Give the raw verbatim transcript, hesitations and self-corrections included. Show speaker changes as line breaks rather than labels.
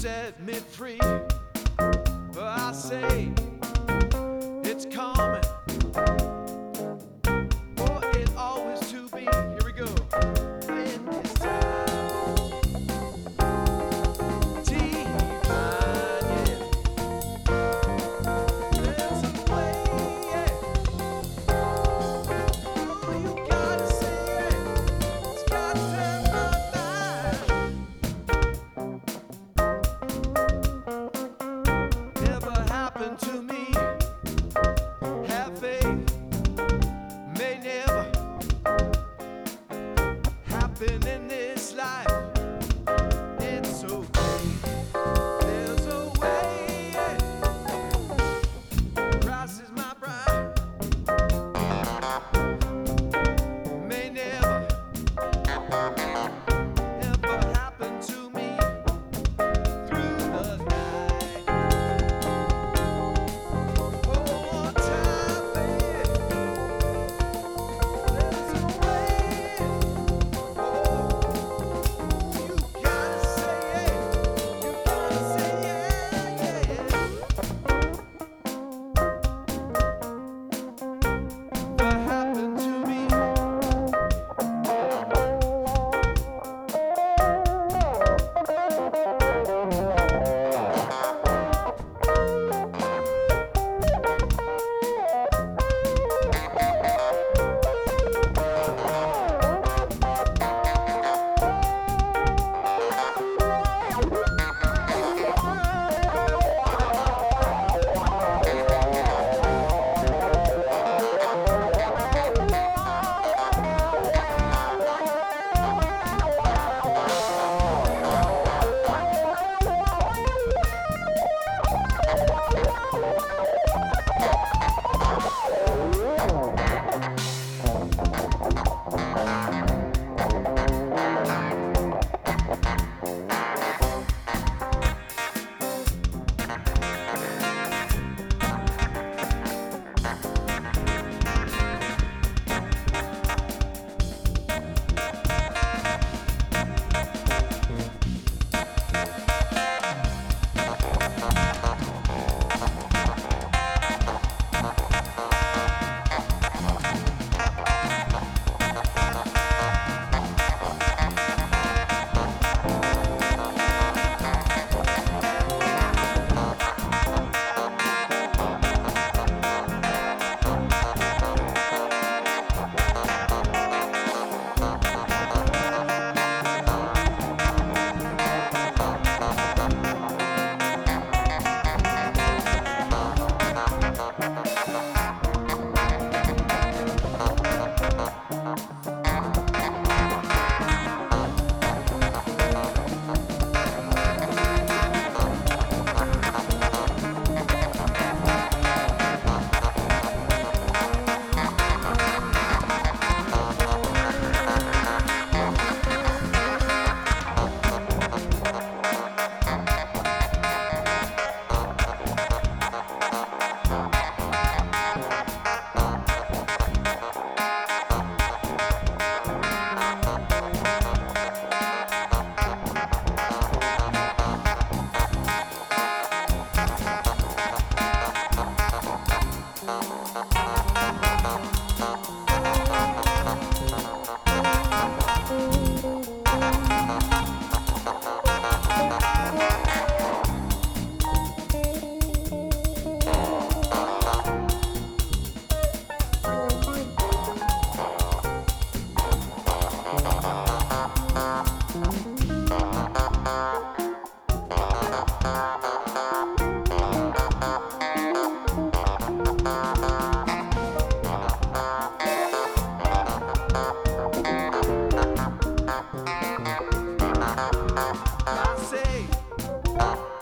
set me free. I say it's coming. For it always to be. Here we go. In this time. Divine, yeah. There's a way, yeah. Oh, you gotta say it. It's got to my mind. Never happened to me. Have faith. May never happen in this life. It's okay. There's a way. Yeah. Christ is my bride. May never ever happen to me through the night. Hold tight, baby. There's a way. Oh, you gotta say it. You gotta say yeah, yeah, yeah. What happened to me? I say